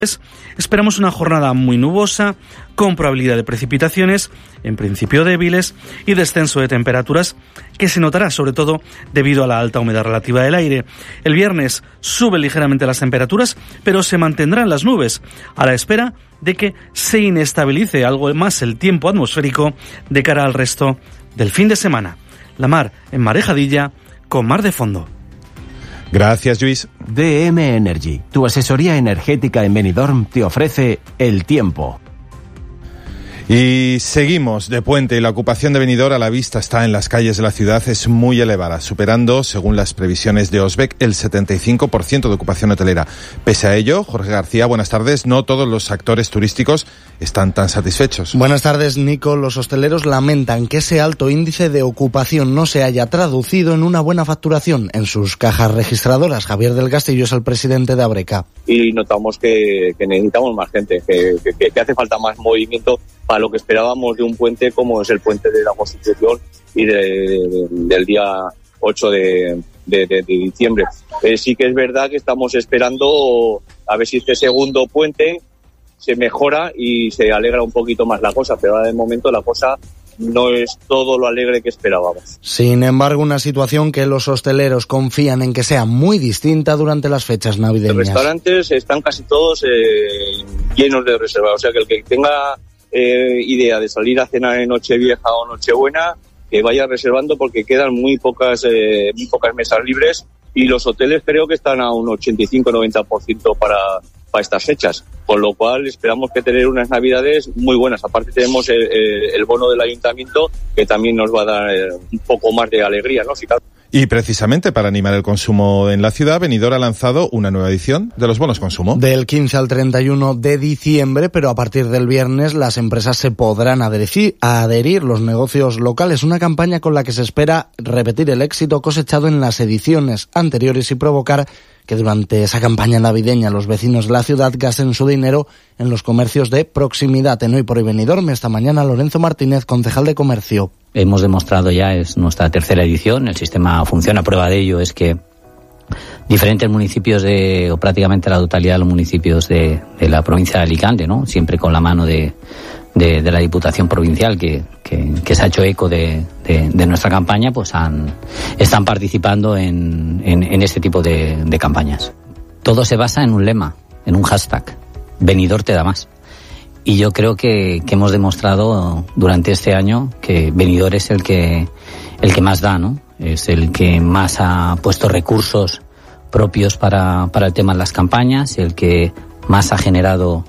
Esperamos una jornada muy nubosa, con probabilidad de precipitaciones, en principio débiles, y descenso de temperaturas que se notará sobre todo debido a la alta humedad relativa del aire. El viernes suben ligeramente las temperaturas, pero se mantendrán las nubes, a la espera de que se inestabilice algo más el tiempo atmosférico de cara al resto del fin de semana. La mar en marejadilla, con mar de fondo. Gracias, Luis. DM Energy, tu asesoría energética en Benidorm, te ofrece el tiempo. Y seguimos de puente y la ocupación de Benidorm a la vista está en las calles de la ciudad, es muy elevada, superando, según las previsiones de Osbec, el 75% de ocupación hotelera. Pese a ello, Jorge García, buenas tardes, no todos los actores turísticos están tan satisfechos. Buenas tardes, Nico. Los hosteleros lamentan que ese alto índice de ocupación no se haya traducido en una buena facturación en sus cajas registradoras. Javier del Castillo es el presidente de Abreca. Y notamos que necesitamos más gente, que hace falta más movimiento para lo que esperábamos de un puente como es el puente de la Constitución y del día 8 de diciembre. Sí que es verdad que estamos esperando a ver si este segundo puente se mejora y se alegra un poquito más la cosa, pero ahora de momento la cosa no es todo lo alegre que esperábamos. Sin embargo, una situación que los hosteleros confían en que sea muy distinta durante las fechas navideñas. Los restaurantes están casi todos llenos de reservas, o sea que el que tenga idea de salir a cenar en Nochevieja o Nochebuena, que vaya reservando porque quedan muy pocas mesas libres y los hoteles creo que están a un 85-90% para estas fechas, con lo cual esperamos que tener unas navidades muy buenas. Aparte tenemos el bono del ayuntamiento que también nos va a dar un poco más de alegría, ¿no? Y precisamente para animar el consumo en la ciudad, Benidorm ha lanzado una nueva edición de los bonos consumo. Del 15 al 31 de diciembre, pero a partir del viernes las empresas se podrán adherir los negocios locales, una campaña con la que se espera repetir el éxito cosechado en las ediciones anteriores y provocar que durante esa campaña navideña los vecinos de la ciudad gasten su dinero en los comercios de proximidad. En Hoy por Hoy Benidorm, esta mañana Lorenzo Martínez, concejal de Comercio. Hemos demostrado ya, es nuestra tercera edición, el sistema funciona. Prueba de ello es que diferentes municipios o prácticamente la totalidad de los municipios de la provincia de Alicante, ¿no? Siempre con la mano de la Diputación Provincial que se ha hecho eco de nuestra campaña, pues están participando en este tipo de campañas. Todo se basa en un lema, en un hashtag, Benidorm te da más. Y yo creo que hemos demostrado durante este año que Benidorm es el que más da, ¿no? Es el que más ha puesto recursos propios para el tema de las campañas, el que más ha generado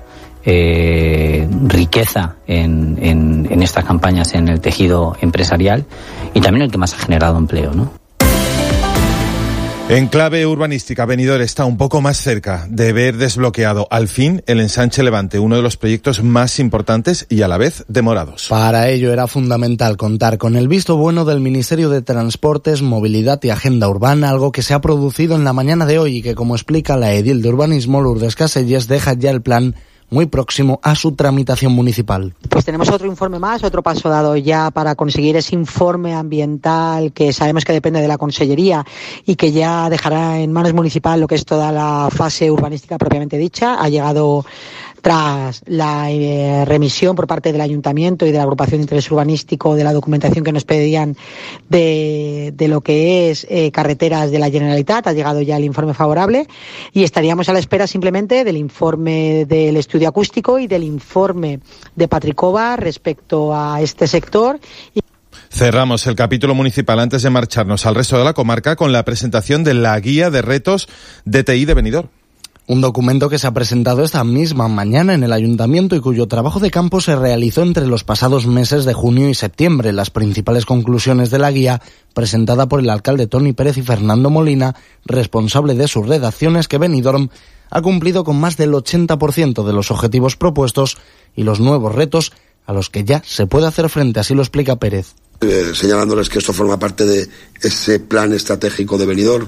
riqueza en estas campañas en el tejido empresarial y también el que más ha generado empleo, ¿no? En clave urbanística, Benidorm está un poco más cerca de ver desbloqueado al fin el ensanche Levante, uno de los proyectos más importantes y a la vez demorados. Para ello era fundamental contar con el visto bueno del Ministerio de Transportes, Movilidad y Agenda Urbana, algo que se ha producido en la mañana de hoy y que, como explica la edil de Urbanismo, Lourdes Caselles, deja ya el plan muy próximo a su tramitación municipal. Pues tenemos otro informe más, otro paso dado ya para conseguir ese informe ambiental que sabemos que depende de la Consellería y que ya dejará en manos municipal lo que es toda la fase urbanística propiamente dicha. Ha llegado tras la remisión por parte del Ayuntamiento y de la Agrupación de Interés Urbanístico de la documentación que nos pedían de lo que es carreteras de la Generalitat. Ha llegado ya el informe favorable y estaríamos a la espera simplemente del informe del estudio acústico y del informe de Patricova respecto a este sector. Cerramos el capítulo municipal antes de marcharnos al resto de la comarca con la presentación de la Guía de Retos DTI de Benidorm. Un documento que se ha presentado esta misma mañana en el Ayuntamiento y cuyo trabajo de campo se realizó entre los pasados meses de junio y septiembre. Las principales conclusiones de la guía, presentada por el alcalde Toni Pérez y Fernando Molina, responsable de sus redacciones, que Benidorm ha cumplido con más del 80% de los objetivos propuestos y los nuevos retos a los que ya se puede hacer frente, así lo explica Pérez. Señalándoles que esto forma parte de ese plan estratégico de Benidorm,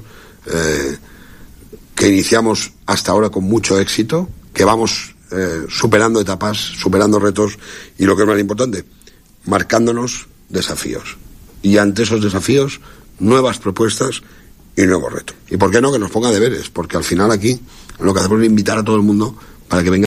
que iniciamos hasta ahora con mucho éxito, que vamos superando etapas, superando retos y lo que es más importante, marcándonos desafíos. Y ante esos desafíos, nuevas propuestas y nuevos retos. Y por qué no, que nos ponga deberes, porque al final aquí lo que hacemos es invitar a todo el mundo para que venga